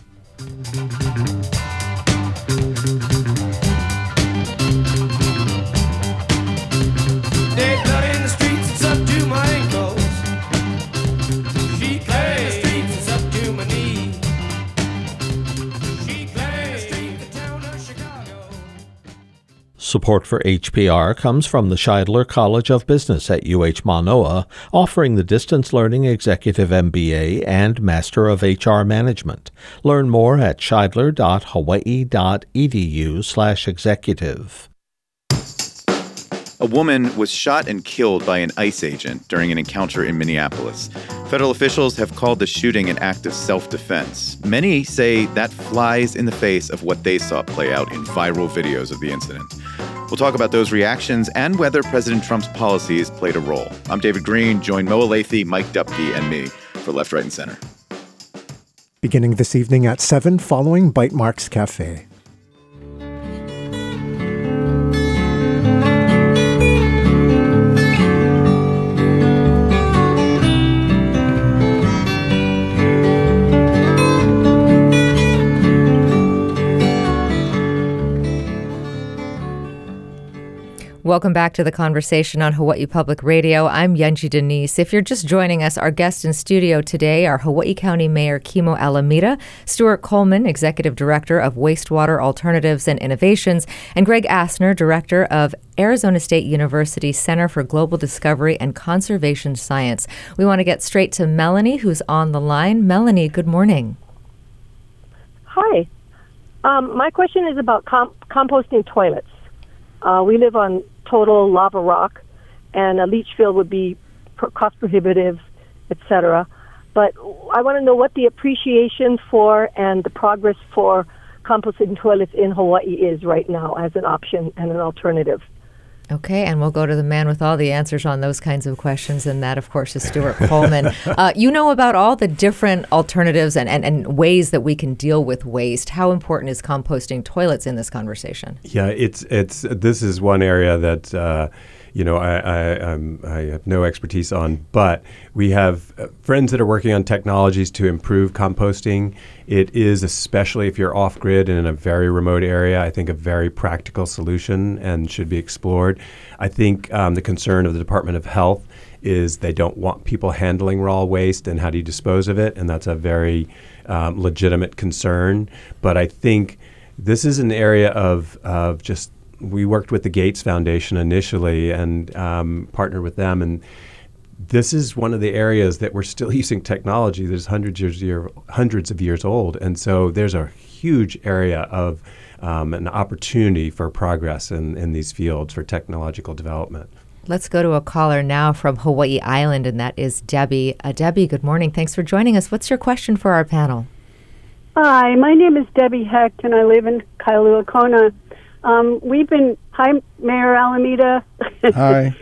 Support for H P R comes from the Scheidler College of Business at U H Manoa, offering the Distance Learning Executive M B A and Master of H R Management. Learn more at scheidler.hawaii.edu slash executive. A woman was shot and killed by an ICE agent during an encounter in Minneapolis. Federal officials have called the shooting an act of self-defense. Many say that flies in the face of what they saw play out in viral videos of the incident. We'll talk about those reactions and whether President Trump's policies played a role. I'm David Green. Join Mo Alathe, Mike Dupke, and me for Left, Right, and Center. Beginning this evening at seven following Bite Marks Cafe. Welcome back to the conversation on Hawaii Public Radio. I'm Yunji Denise. If you're just joining us, our guests in studio today are Hawaii County Mayor Kimo Alameda, Stuart Coleman, Executive Director of Wastewater Alternatives and Innovations, and Greg Asner, Director of Arizona State University Center for Global Discovery and Conservation Science. We want to get straight to Melanie, who's on the line. Melanie, good morning. Hi. Um, my question is about com- composting toilets. Uh, we live on total lava rock, and a leach field would be pro- cost prohibitive, et cetera. But I want to know what the appreciation for and the progress for composting toilets in Hawaii is right now as an option and an alternative. Okay, and we'll go to the man with all the answers on those kinds of questions, and that, of course, is Stuart Coleman. Uh, you know about all the different alternatives and, and, and ways that we can deal with waste. How important is composting toilets in this conversation? Yeah, it's it's this is one area that uh, you know I I, I'm, I have no expertise on, but we have uh, friends that are working on technologies to improve composting. It is, especially if you're off-grid and in a very remote area, I think a very practical solution and should be explored. I think um, the concern of the Department of Health is they don't want people handling raw waste, and how do you dispose of it? And that's a very um, legitimate concern. But I think this is an area of, of just, we worked with the Gates Foundation initially and um, partnered with them, and this is one of the areas that we're still using technology that is hundreds of years, year, hundreds of years old. And so there's a huge area of um, an opportunity for progress in, in these fields for technological development. Let's go to a caller now from Hawaii Island, and that is Debbie. Uh, Debbie, good morning. Thanks for joining us. What's your question for our panel? Hi, my name is Debbie Hecht, and I live in Kailua Kona. Um, we've been, hi, Mayor Alameda. Hi.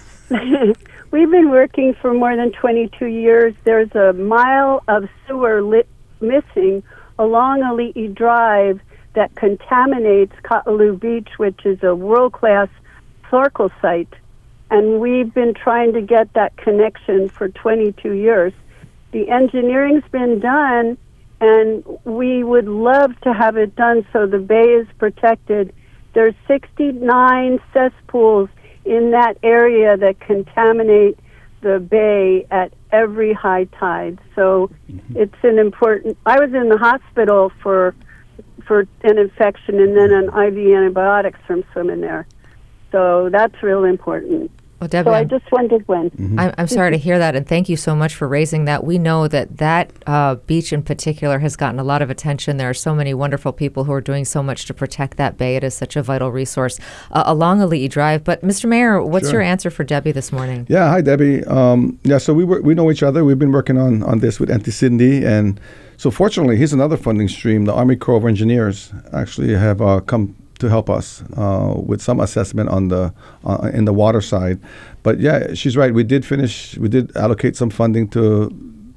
We've been working for more than twenty-two years. There's a mile of sewer lit missing along Ali'i Drive that contaminates Ka'alu Beach, which is a world-class snorkel site. And we've been trying to get that connection for twenty-two years. The engineering's been done, and we would love to have it done so the bay is protected. There's sixty-nine cesspools in that area that contaminate the bay at every high tide. So it's an important, I was in the hospital for for an infection and then an I V antibiotics from swimming there. So that's real important. Well, Debbie, so I I'm- just wondered when. Mm-hmm. I'm, I'm sorry to hear that, and thank you so much for raising that. We know that that uh, beach in particular has gotten a lot of attention. There are so many wonderful people who are doing so much to protect that bay. It is such a vital resource uh, along Ali'i Drive. But, Mister Mayor, what's Sure. your answer for Debbie this morning? Yeah, hi Debbie. Um, yeah, so we were, we know each other. We've been working on, on this with Auntie Cindy, and so fortunately, here's another funding stream. The Army Corps of Engineers actually have uh, come to help us uh, with some assessment on the uh, in the water side. But yeah, she's right. We did finish. We did allocate some funding to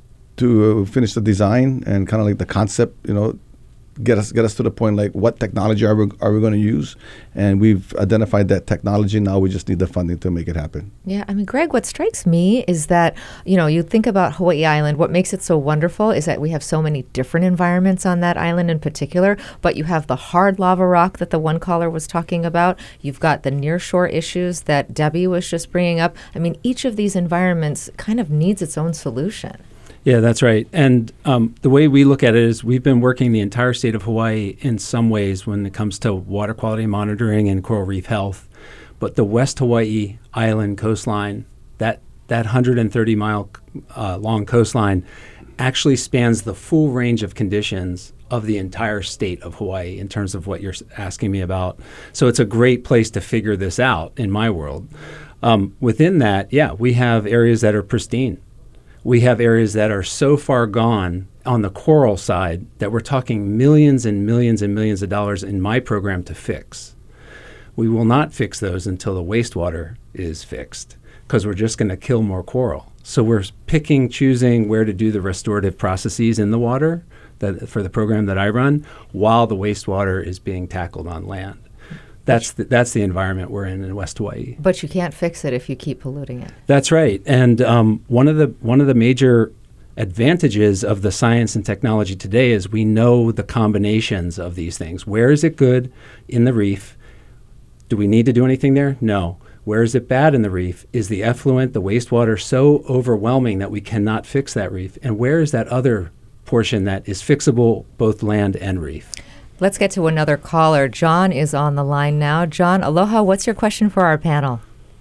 to finish the design and kind of like the concept. You know, get us get us to the point like what technology are we are we going to use, and we've identified that technology. Now we just need the funding to make it happen. Yeah, I mean, Greg, what strikes me is that, you know, you think about Hawaii Island, what makes it so wonderful is that we have so many different environments on that island in particular, but you have the hard lava rock that the one caller was talking about. You've got the nearshore issues that Debbie was just bringing up. I mean, each of these environments kind of needs its own solution. Yeah, that's right. And um, the way we look at it is we've been working the entire state of Hawaii in some ways when it comes to water quality monitoring and coral reef health. But the West Hawaii Island coastline, that that one hundred thirty mile uh, long coastline, actually spans the full range of conditions of the entire state of Hawaii in terms of what you're asking me about. So it's a great place to figure this out in my world. Um, within that, yeah, we have areas that are pristine. We have areas that are so far gone on the coral side that we're talking millions and millions and millions of dollars in my program to fix. We will not fix those until the wastewater is fixed because we're just going to kill more coral. So we're picking, choosing where to do the restorative processes in the water that, for the program that I run while the wastewater is being tackled on land. That's the, that's the environment we're in in West Hawaii. But you can't fix it if you keep polluting it. That's right. And um, one of the one of the major advantages of the science and technology today is we know the combinations of these things. Where is it good in the reef Do we need to do anything there? No. Where is it bad in the reef? Is the effluent, the wastewater so overwhelming that we cannot fix that reef? And where is that other portion that is fixable, both land and reef? Let's get to another caller. John is on the line now. John, aloha. What's your question for our panel?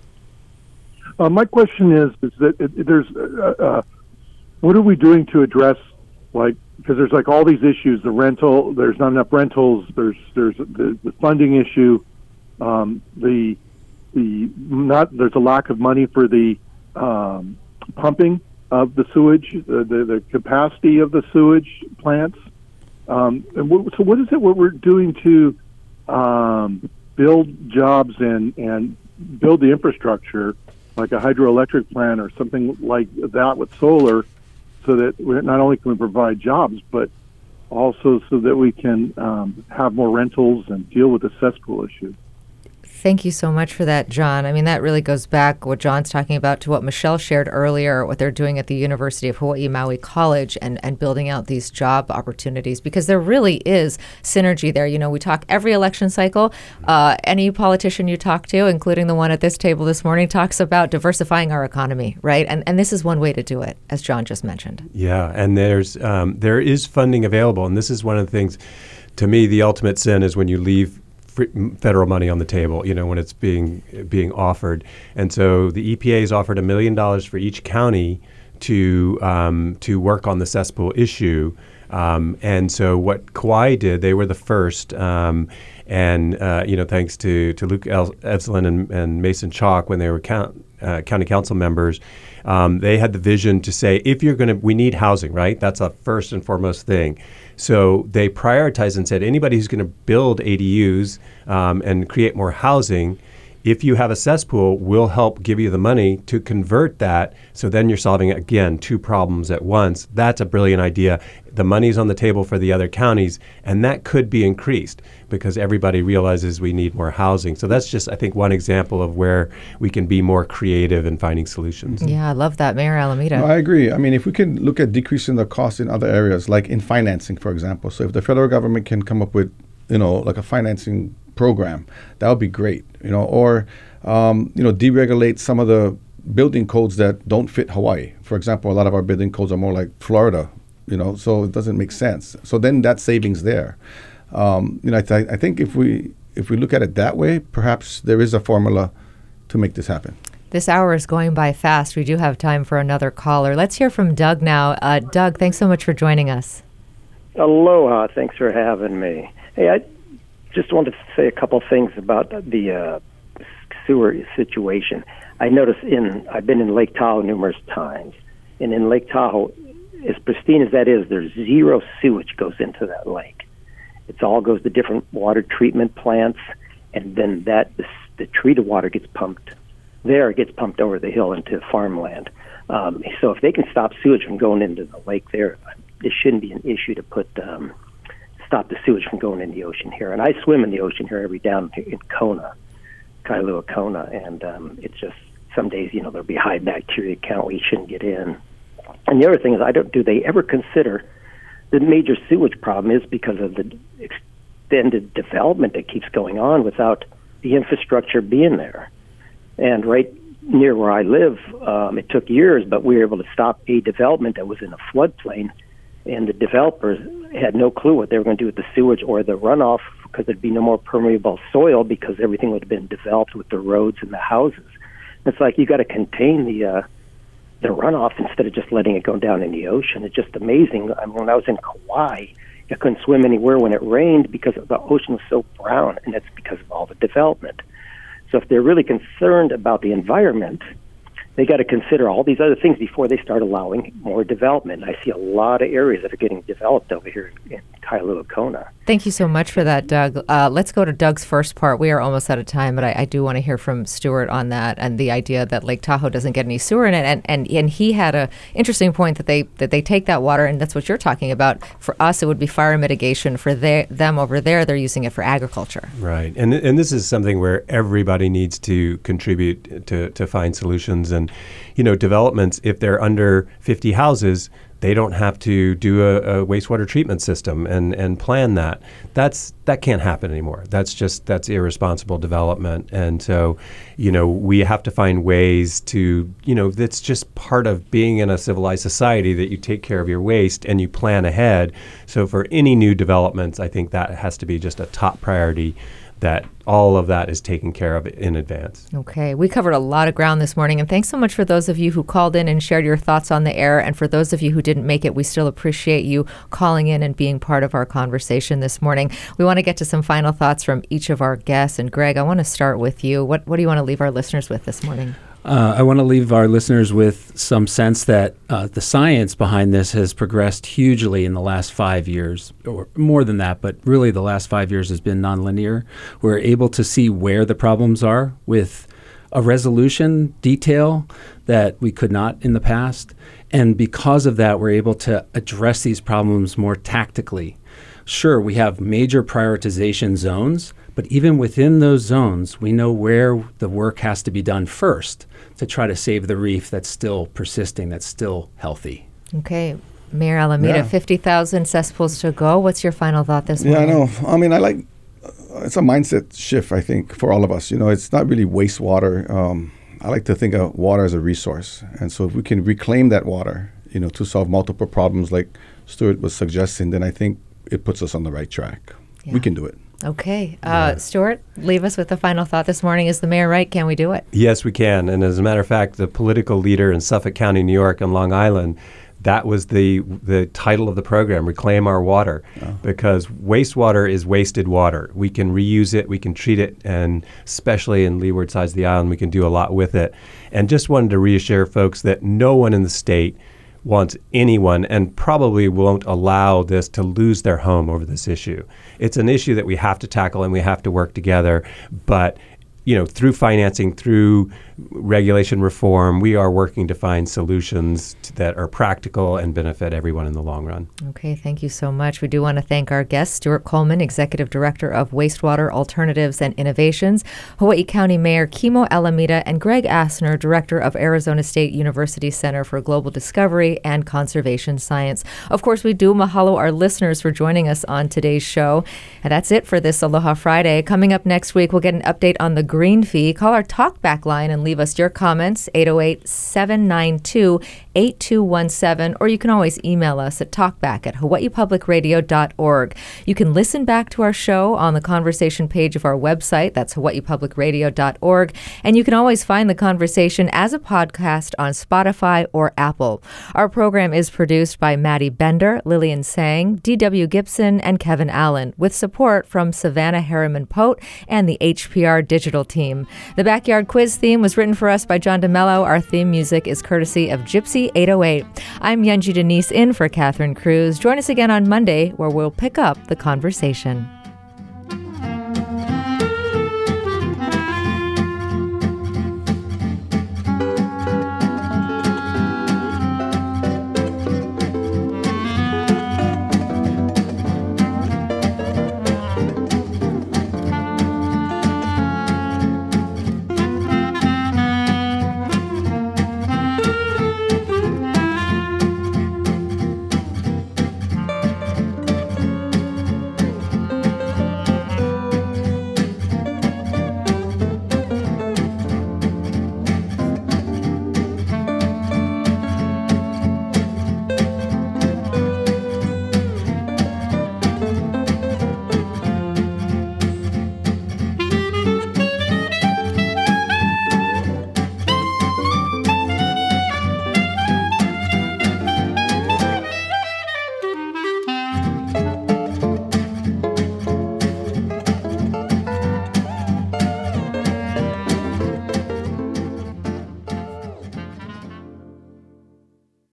Uh, my question is, is that it, it, there's, uh, uh, what are we doing to address, like, because there's like all these issues, the rental, there's not enough rentals, there's there's the, the funding issue, um, the the not there's a lack of money for the um, pumping of the sewage, the, the the capacity of the sewage plants. Um, and what, so what is it what we're doing to um, build jobs and and build the infrastructure, like a hydroelectric plant or something like that with solar, so that we not only can we provide jobs, but also so that we can um, have more rentals and deal with the cesspool issue. Thank you so much for that, John. I mean, that really goes back, what John's talking about, to what Michelle shared earlier, what they're doing at the University of Hawaii Maui College and, and building out these job opportunities, because there really is synergy there. You know, we talk every election cycle. Uh, any politician you talk to, including the one at this table this morning, talks about diversifying our economy, right? And and this is one way to do it, as John just mentioned. Yeah, and there's um, there is funding available, and this is one of the things, to me, the ultimate sin is when you leave federal money on the table, you know, when it's being being offered. And so the E P A has offered a million dollars for each county to um, to work on the cesspool issue. Um, and so what Kauai did, they were the first, um, and uh, you know, thanks to to Luke El- Evelyn and, and Mason Chalk when they were count, uh, county council members, um, they had the vision to say, if you're going to, we need housing, right? That's a first and foremost thing. So they prioritized and said, anybody who's going to build A D Us um, and create more housing, if you have a cesspool, we'll help give you the money to convert that. So then you're solving, again, two problems at once. That's a brilliant idea. The money's on the table for the other counties, and that could be increased because everybody realizes we need more housing. So that's just, I think, one example of where we can be more creative in finding solutions. Yeah, I love that. Mayor Alameda. No, I agree. I mean, if we can look at decreasing the cost in other areas, like in financing, for example. So if the federal government can come up with, you know, like a financing program, that would be great, you know, or, um, you know, deregulate some of the building codes that don't fit Hawaii. For example, a lot of our building codes are more like Florida, you know, so it doesn't make sense. So then that savings there. Um, you know, I, th- I think if we if we look at it that way, perhaps there is a formula to make this happen. This hour is going by fast. We do have time for another caller. Let's hear from Doug now. Uh, Doug, thanks so much for joining us. Aloha. Thanks for having me. Hey, I just wanted to say a couple things about the uh, sewer situation. I noticed in, I've been in Lake Tahoe numerous times, and in Lake Tahoe, as pristine as that is, there's zero sewage goes into that lake. It all goes to different water treatment plants, and then that the, the treated water gets pumped there. It gets pumped over the hill into farmland. Um, so if they can stop sewage from going into the lake there, it shouldn't be an issue to put um, stop the sewage from going in the ocean here. And I swim in the ocean here every down in Kona, Kailua Kona, and um, it's just some days, you know, there'll be high bacteria count. We shouldn't get in. And the other thing is, I don't. Do they ever consider the major sewage problem is because of the extended development that keeps going on without the infrastructure being there? And right near where I live, um, it took years, but we were able to stop a development that was in a floodplain, and the developers had no clue what they were going to do with the sewage or the runoff because there'd be no more permeable soil because everything would have been developed with the roads and the houses. It's like you got to contain the uh, the runoff instead of just letting it go down in the ocean. It's just amazing. I mean, when I was in Kauai, I couldn't swim anywhere when it rained because the ocean was so brown, and that's because of all the development. So if they're really concerned about the environment, they got to consider all these other things before they start allowing more development. I see a lot of areas that are getting developed over here in Kailua Kona. Thank you so much for that, Doug. Uh, let's go to Doug's first part. We are almost out of time, but I, I do want to hear from Stuart on that and the idea that Lake Tahoe doesn't get any sewer in it. And and, and he had a interesting point that they that they take that water, and that's what you're talking about. For us, it would be fire mitigation. For they, them over there, they're using it for agriculture. Right. And and this is something where everybody needs to contribute to, to find solutions. And, you know, developments, if they're under fifty houses, they don't have to do a, a wastewater treatment system and, and plan that. That's that can't happen anymore. That's just that's irresponsible development. And so, you know, we have to find ways to, you know, that's just part of being in a civilized society, that you take care of your waste and you plan ahead. So for any new developments, I think that has to be just a top priority, that all of that is taken care of in advance. Okay, we covered a lot of ground this morning, and thanks so much for those of you who called in and shared your thoughts on the air, and for those of you who didn't make it, we still appreciate you calling in and being part of our conversation this morning. We want to get to some final thoughts from each of our guests, and Greg, I want to start with you. What, what do you want to leave our listeners with this morning? Uh, I want to leave our listeners with some sense that uh, the science behind this has progressed hugely in the last five years, or more than that, but really the last five years has been nonlinear. We're able to see where the problems are with a resolution detail that we could not in the past. And because of that, we're able to address these problems more tactically. Sure, we have major prioritization zones, but even within those zones, we know where the work has to be done first to try to save the reef that's still persisting, that's still healthy. Okay. Mayor Alameda, Yeah. fifty thousand cesspools to go. What's your final thought this Yeah, I morning? know. I mean, I like, uh, it's a mindset shift, I think, for all of us. You know, it's not really wastewater. Um, I like to think of water as a resource. And so if we can reclaim that water, you know, to solve multiple problems like Stuart was suggesting, then I think it puts us on the right track. Yeah. We can do it. Okay. Uh, Stuart, leave us with the final thought this morning. Is the mayor right? Can we do it? Yes, we can. And as a matter of fact, the political leader in Suffolk County, New York, and Long Island, that was the the title of the program, Reclaim Our Water, Oh. because wastewater is wasted water. We can reuse it, we can treat it, and especially in leeward sides of the island, we can do a lot with it. And just wanted to reassure folks that no one in the state wants anyone, and probably won't allow this, to lose their home over this issue. It's an issue that we have to tackle and we have to work together, but you know, through financing, through regulation reform, we are working to find solutions to, that are practical and benefit everyone in the long run. Okay, thank you so much. We do want to thank our guest, Stuart Coleman, Executive Director of Wastewater Alternatives and Innovations, Hawaii County Mayor Kimo Alameda, and Greg Asner, Director of Arizona State University Center for Global Discovery and Conservation Science. Of course, we do mahalo our listeners for joining us on today's show. And that's it for this Aloha Friday. Coming up next week, we'll get an update on the green fee. Call our talkback line and leave us your comments, eight oh eight, seven nine two, eight two one seven, or you can always email us at talkback at hawaii public radio dot org. You can listen back to our show on the conversation page of our website, that's hawaii public radio dot org, and you can always find the conversation as a podcast on Spotify or Apple. Our program is produced by Maddie Bender, Lillian Sang, D W Gibson, and Kevin Allen, with support from Savannah Harriman-Pote and the H P R Digital team. The Backyard Quiz theme was written for us by John DeMello. Our theme music is courtesy of Gypsy eight oh eight. I'm Yunji Denise in for Catherine Cruz. Join us again on Monday, where we'll pick up the conversation.